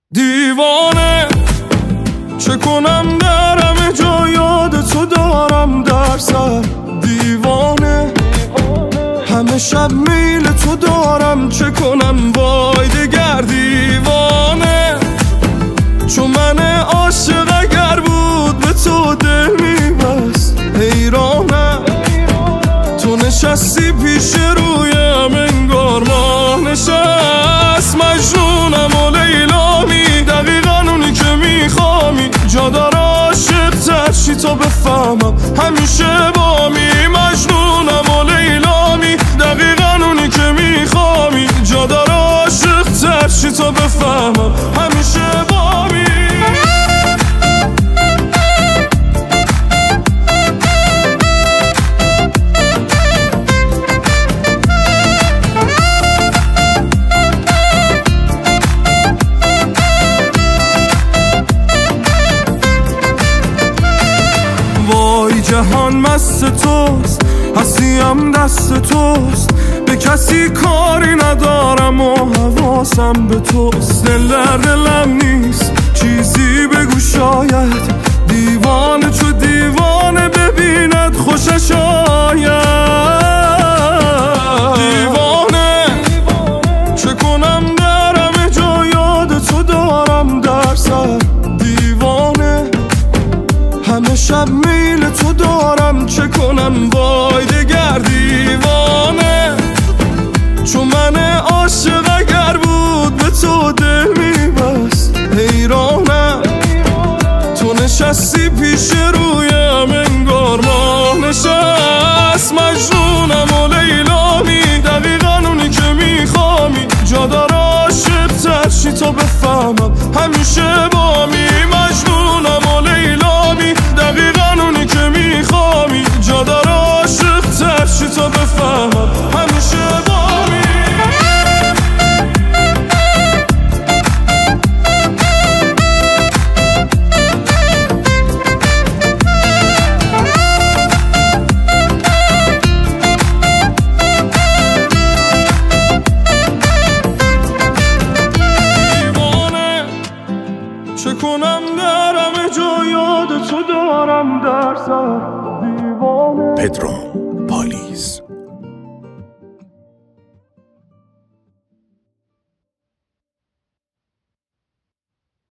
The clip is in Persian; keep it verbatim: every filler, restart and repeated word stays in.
دیوانه چه کنم در همه جا یاد تو دارم در سر. دیوانه همه شب میل تو دارم، چه کنم وای دگر دیوانه. چون من عاشق اگر بود به تو دل میبست، حیرانم تو نشستی پیش رویم انگار ماه نشست. مجنونم و لیلامی، دقیقا اونی که میخوامی. جا داره عاشق تر چی تا بفهمم همیشه بامی. مجنونم و لیلامی، دقیقا اونی که میخوامی. جا داره عاشق تر چی تا بفهمم همیشه بامی. جهان مست توست، هستیم دست توست. به کسی کاری ندارم و حواسم به توست. دل در دلم نیست چیزی بگو شاید، دیوانه چو دیوانه ببیند خوشش آید. دیوانه چه کنم در همه جا یاد تو دارم در سر. دیوانه همه شب میل تو دارم، چه کنم وای دگر دیوانه. چون من عاشق اگر بود به تو دل میبست، حیرانم تو نشستی پیش رویم انگار ماه نشست. مجنونم و لیلامی، دقیقا اونی که میخوامی. جا داره عاشق تر چی تا بفهمم همیشه بامی. مجنونم و لیلامی، دقیقا اونی که میخوامی. جا داره عاشق تر چی تا بفهمم همیشه بامی. دیوانه چه کنم در همه جا یاد تو دارم در سر. دیوانه پدرام